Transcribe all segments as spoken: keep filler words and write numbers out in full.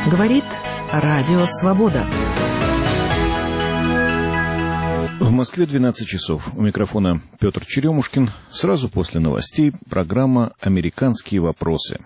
Говорит Радио Свобода. В Москве двенадцать часов. У микрофона Петр Черемушкин. Сразу после новостей программа «Американские вопросы».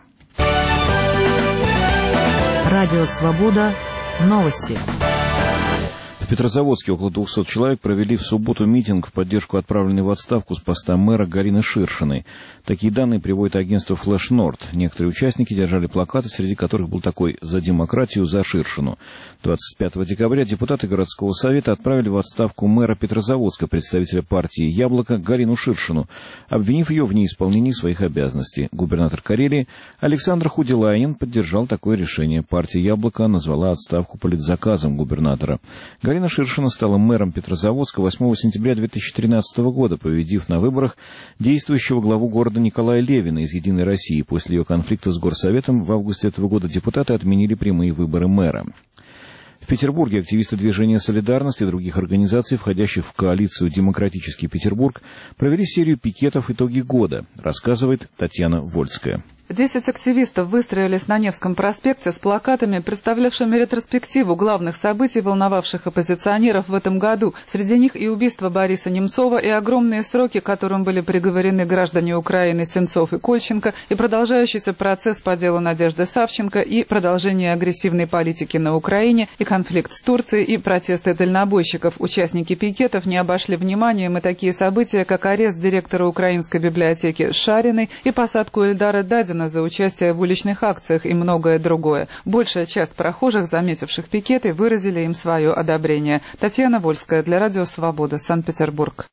Радио Свобода. Новости. В Петрозаводске около двухсот человек провели в субботу митинг в поддержку отправленной в отставку с поста мэра Галины Ширшиной. Такие данные приводит агентство Flash Nord. Некоторые участники держали плакаты, среди которых был такой «За демократию, за Ширшину». двадцать пятого декабря депутаты городского совета отправили в отставку мэра Петрозаводска, представителя партии «Яблоко» Галину Ширшину, обвинив ее в неисполнении своих обязанностей. Губернатор Карелии Александр Худилайнен поддержал такое решение. Партия «Яблоко» назвала отставку политзаказом губернатора. Галина Ширшина стала мэром Петрозаводска восьмого сентября две тысячи тринадцатого года, победив на выборах действующего главу города Николая Левина из «Единой России». После ее конфликта с горсоветом в августе этого года депутаты отменили прямые выборы мэра. В Петербурге активисты движения «Солидарность» и других организаций, входящих в коалицию «Демократический Петербург», провели серию пикетов «Итоги года», рассказывает Татьяна Вольская. Десять активистов выстроились на Невском проспекте с плакатами, представлявшими ретроспективу главных событий, волновавших оппозиционеров в этом году. Среди них и убийство Бориса Немцова, и огромные сроки, к которым были приговорены граждане Украины Сенцов и Кольченко, и продолжающийся процесс по делу Надежды Савченко, и продолжение агрессивной политики на Украине, и конфликт с Турцией, и протесты дальнобойщиков. Участники пикетов не обошли вниманием и такие события, как арест директора Украинской библиотеки Шариной и посадку Эльдара Дадина за участие в уличных акциях и многое другое. Большая часть прохожих, заметивших пикеты, выразили им свое одобрение. Татьяна Вольская для Радио Свобода, Санкт-Петербург.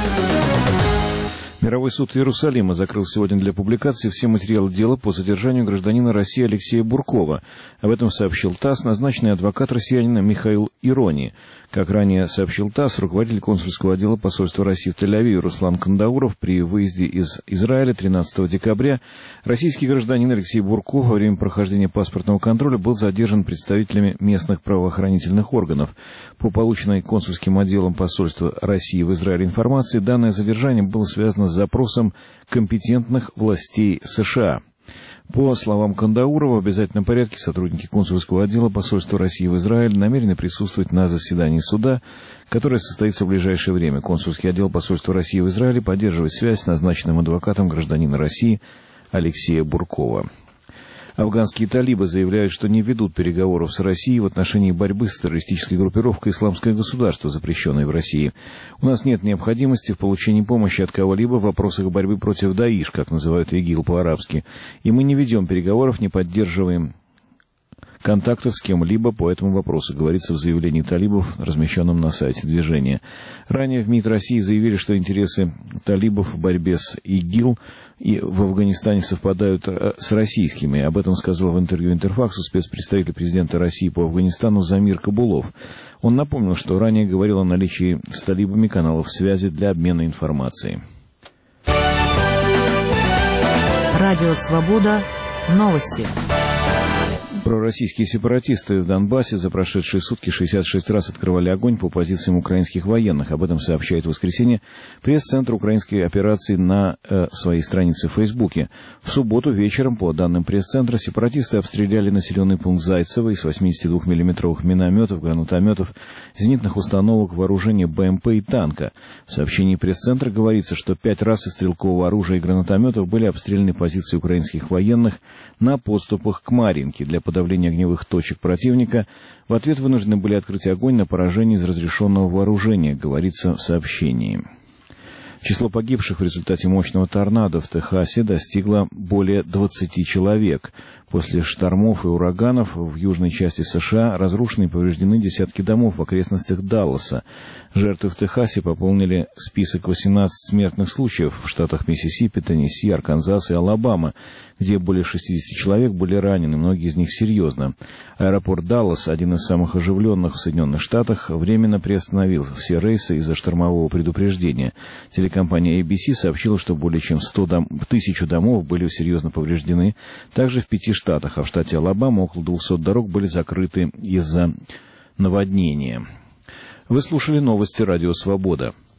Мировой суд Иерусалима закрыл сегодня для публикации все материалы дела по задержанию гражданина России Алексея Буркова. Об этом сообщил ТАСС назначенный адвокат россиянина Михаил Ирони. Как ранее сообщил ТАСС, руководитель консульского отдела посольства России в Тель-Авиве Руслан Кандауров при выезде из Израиля тринадцатого декабря российский гражданин Алексей Бурков во время прохождения паспортного контроля был задержан представителями местных правоохранительных органов. По полученной консульским отделом посольства России в Израиле информации, данное задержание было связано с запросом компетентных властей США. По словам Кандаурова, в обязательном порядке сотрудники консульского отдела посольства России в Израиле намерены присутствовать на заседании суда, которое состоится в ближайшее время. Консульский отдел посольства России в Израиле поддерживает связь с назначенным адвокатом гражданина России Алексея Буркова. Афганские талибы заявляют, что не ведут переговоров с Россией в отношении борьбы с террористической группировкой «Исламское государство», запрещенной в России. У нас нет необходимости в получении помощи от кого-либо в вопросах борьбы против Даиш, как называют ИГИЛ по-арабски, и мы не ведем переговоров, не поддерживаем контактов с кем-либо по этому вопросу, говорится в заявлении талибов, размещенном на сайте движения. Ранее в МИД России заявили, что интересы талибов в борьбе с ИГИЛ и в Афганистане совпадают с российскими. Об этом сказал в интервью Интерфаксу спецпредставитель президента России по Афганистану Замир Кабулов. Он напомнил, что ранее говорил о наличии с талибами каналов связи для обмена информацией. Радио Свобода. Новости. Пророссийские сепаратисты в Донбассе за прошедшие сутки шестьдесят шесть раз открывали огонь по позициям украинских военных. Об этом сообщает в воскресенье пресс-центр украинской операции на э, своей странице в Фейсбуке. В субботу вечером, по данным пресс-центра, сепаратисты обстреляли населенный пункт Зайцево из восьмидесятидвухмиллиметровых минометов, гранатометов, зенитных установок, вооружения БМП и танка. В сообщении пресс-центра говорится, что пять раз из стрелкового оружия и гранатометов были обстреляны позиции украинских военных на подступах к Марьинке. Для подавления огневых точек противника в ответ вынуждены были открыть огонь на поражение из разрешенного вооружения, говорится в сообщении. Число погибших в результате мощного торнадо в Техасе достигло более двадцати человек. После штормов и ураганов в южной части США разрушены и повреждены десятки домов в окрестностях Далласа. Жертвы в Техасе пополнили список восемнадцати смертных случаев в штатах Миссисипи, Теннесси, Арканзас и Алабама, где более шестидесяти человек были ранены, многие из них серьезно. Аэропорт Даллас, один из самых оживленных в Соединенных Штатах, временно приостановил все рейсы из-за штормового предупреждения. Телекомпания эй би си сообщила, что более чем сто дом... тысячу домов были серьезно повреждены. Также в пяти штатах, а в штате Алабама около двухсот дорог были закрыты из-за наводнения. Вы слушали новости Радио Свобода.